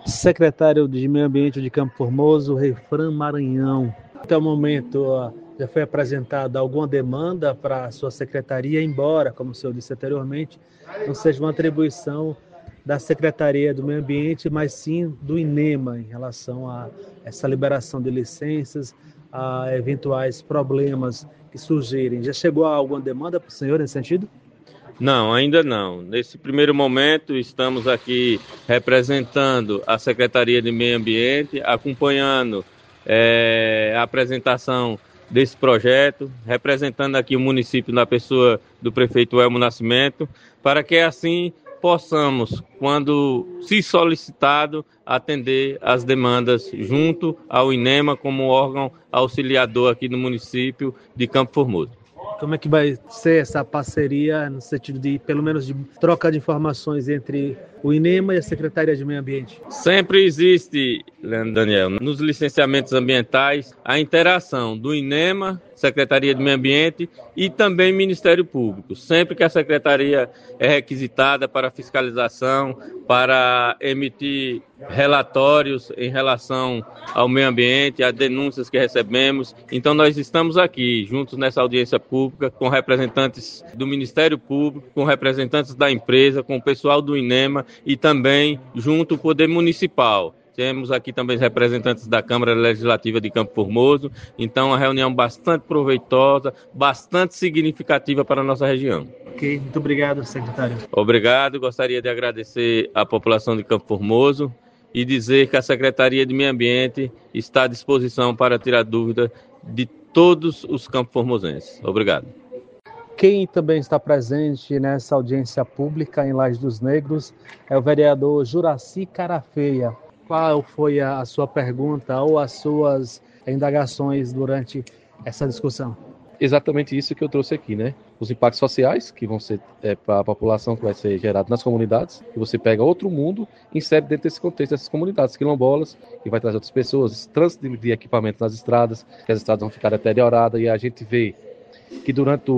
Secretário de Meio Ambiente de Campo Formoso, Refrã Maranhão. Até o momento, já foi apresentada alguma demanda para a sua secretaria, embora, como o senhor disse anteriormente, não seja uma atribuição da Secretaria do Meio Ambiente, mas sim do INEMA, em relação a essa liberação de licenças, a eventuais problemas que surgirem. Já chegou a alguma demanda para o senhor nesse sentido? Não, ainda não. Nesse primeiro momento, estamos aqui representando a Secretaria de Meio Ambiente, acompanhando a apresentação desse projeto, representando aqui o município na pessoa do prefeito Elmo Nascimento, para que assim possamos, quando se solicitado, atender as demandas junto ao INEMA como órgão auxiliador aqui no município de Campo Formoso. Como é que vai ser essa parceria no sentido de, pelo menos, de troca de informações entre o INEMA e a Secretaria de Meio Ambiente? Sempre existe, Leandro Daniel, nos licenciamentos ambientais, a interação do INEMA, Secretaria de Meio Ambiente e também Ministério Público. Sempre que a Secretaria é requisitada para fiscalização, para emitir relatórios em relação ao meio ambiente, às denúncias que recebemos. Então nós estamos aqui, juntos nessa audiência pública, com representantes do Ministério Público, com representantes da empresa, com o pessoal do INEMA e também junto ao Poder Municipal. Temos aqui também representantes da Câmara Legislativa de Campo Formoso, então uma reunião bastante proveitosa, bastante significativa para a nossa região. Ok, muito obrigado, secretário. Obrigado, gostaria de agradecer à população de Campo Formoso e dizer que a Secretaria de Meio Ambiente está à disposição para tirar dúvida de todos os campo-formosenses. Obrigado. Quem também está presente nessa audiência pública em Lajes dos Negros é o vereador Juraci Carafeia. Qual foi a sua pergunta ou as suas indagações durante essa discussão? Exatamente isso que eu trouxe aqui, né? Os impactos sociais que vão ser para a população, que vai ser gerado nas comunidades, que você pega outro mundo e insere dentro desse contexto dessas comunidades quilombolas, que vai trazer outras pessoas, trânsito de equipamento nas estradas, que as estradas vão ficar deterioradas, e a gente vê que durante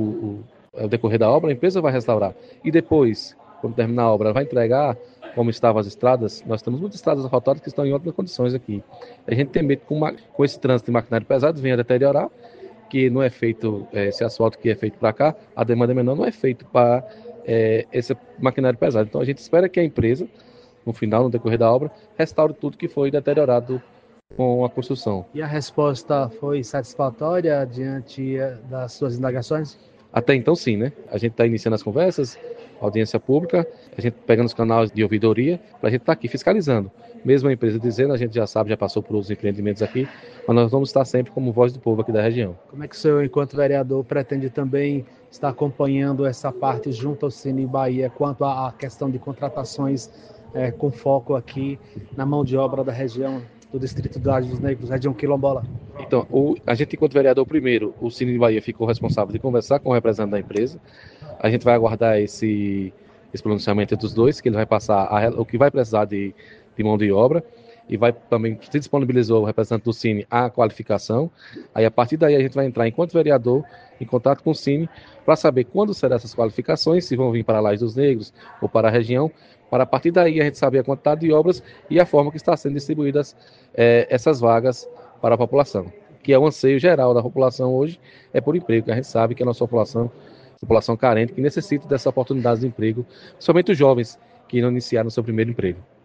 o decorrer da obra a empresa vai restaurar. E depois, quando terminar a obra, ela vai entregar como estavam as estradas. Nós temos muitas estradas asfaltadas que estão em ótimas condições aqui. A gente tem medo que com esse trânsito de maquinário pesado venha a deteriorar, que não é feito, esse asfalto que é feito para cá, a demanda menor não é feito para esse maquinário pesado. Então a gente espera que a empresa, no final, no decorrer da obra, restaure tudo que foi deteriorado com a construção. E a resposta foi satisfatória diante das suas indagações? Até então sim, né? A gente está iniciando as conversas, audiência pública, a gente pegando os canais de ouvidoria, para a gente estar aqui fiscalizando. Mesmo a empresa dizendo, a gente já sabe, já passou por outros empreendimentos aqui, mas nós vamos estar sempre como voz do povo aqui da região. Como é que o senhor, enquanto vereador, pretende também estar acompanhando essa parte junto ao Cine Bahia quanto à questão de contratações com foco aqui na mão de obra da região do Distrito de Lajes dos Negros, região quilombola? Então, a gente, enquanto vereador, primeiro, o Cine Bahia ficou responsável de conversar com o representante da empresa. A gente vai aguardar esse pronunciamento entre os dois, que ele vai passar o que vai precisar de mão de obra, e vai também se disponibilizou o representante do Cine a qualificação. Aí, a partir daí, a gente vai entrar, enquanto vereador, em contato com o Cine, para saber quando serão essas qualificações, se vão vir para a Lajes dos Negros ou para a região, para a partir daí a gente saber a quantidade de obras e a forma que está sendo distribuídas essas vagas para a população, que é o anseio geral da população hoje, é por emprego, que a gente sabe que a nossa população carente, que necessita dessa oportunidade de emprego, somente os jovens que não iniciaram seu primeiro emprego.